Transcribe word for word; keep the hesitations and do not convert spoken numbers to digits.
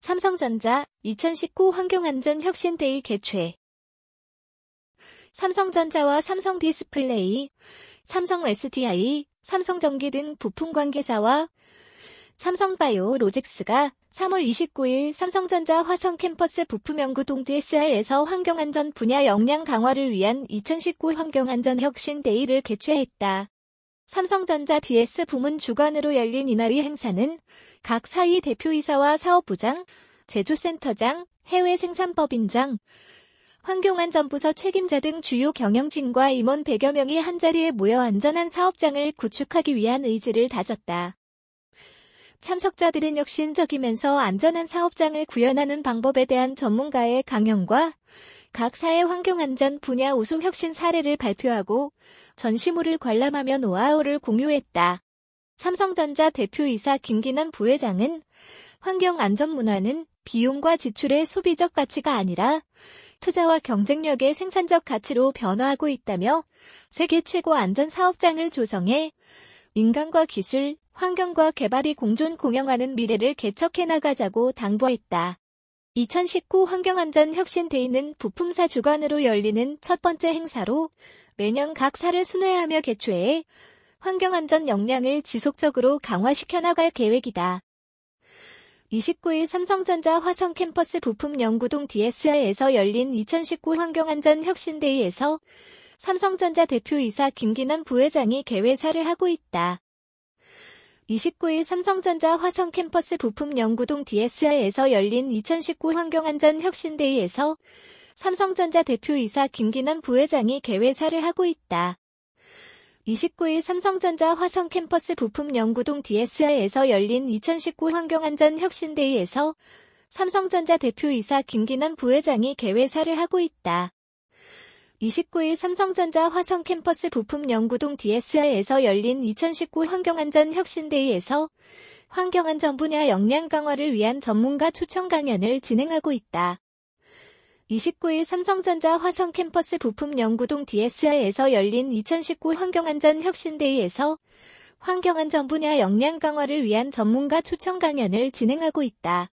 삼성전자 이천십구 환경안전혁신데이 개최. 삼성전자와 삼성디스플레이, 삼성에스디아이, 삼성전기 등 부품 관계사와 삼성바이오로직스가 삼월 이십구일 삼성전자 화성캠퍼스 부품연구동 디에스알에서 환경안전 분야 역량 강화를 위한 이천십구 환경안전혁신데이를 개최했다. 삼성전자 디에스 부문 주관으로 열린 이날 이 행사는 각 사의 대표이사와 사업부장, 제조센터장, 해외 생산법인장, 환경안전부서 책임자 등 주요 경영진과 임원 백여 명이 한자리에 모여 안전한 사업장을 구축하기 위한 의지를 다졌다. 참석자들은 혁신적이면서 안전한 사업장을 구현하는 방법에 대한 전문가의 강연과 각 사의 환경안전 분야 우수 혁신 사례를 발표하고 전시물을 관람하며 노하우를 공유했다. 삼성전자 대표이사 김기남 부회장은 환경안전 문화는 비용과 지출의 소비적 가치가 아니라 투자와 경쟁력의 생산적 가치로 변화하고 있다며 세계 최고 안전 사업장을 조성해 인간과 기술, 환경과 개발이 공존 공영하는 미래를 개척해 나가자고 당부했다. 이천십구 환경안전혁신데이는 부품사 주관으로 열리는 첫 번째 행사로 매년 각 사를 순회하며 개최해 환경안전 역량을 지속적으로 강화시켜 나갈 계획이다. 이십구일 삼성전자 화성캠퍼스 부품연구동 디에스알에서 열린 이천십구 환경안전혁신데이에서 삼성전자 대표이사 김기남 부회장이 개회사를 하고 있다. 이십구일 삼성전자 화성캠퍼스 부품연구동 디에스알에서 열린 이천십구 환경안전혁신데이에서 삼성전자 대표이사 김기남 부회장이 개회사를 하고 있다. 이십구일 삼성전자 화성캠퍼스 부품연구동 디에스알에서 열린 이천십구 환경안전혁신데이에서 삼성전자 대표이사 김기남 부회장이 개회사를 하고 있다. 이십구일 삼성전자 화성캠퍼스 부품연구동 디에스알에서 열린 이천십구 환경안전혁신데이에서 환경안전 분야 역량 강화를 위한 전문가 초청 강연을 진행하고 있다. 이십구일 삼성전자 화성캠퍼스 부품연구동 디에스알에서 열린 이천십구 환경안전혁신데이에서 환경안전 분야 역량 강화를 위한 전문가 초청 강연을 진행하고 있다.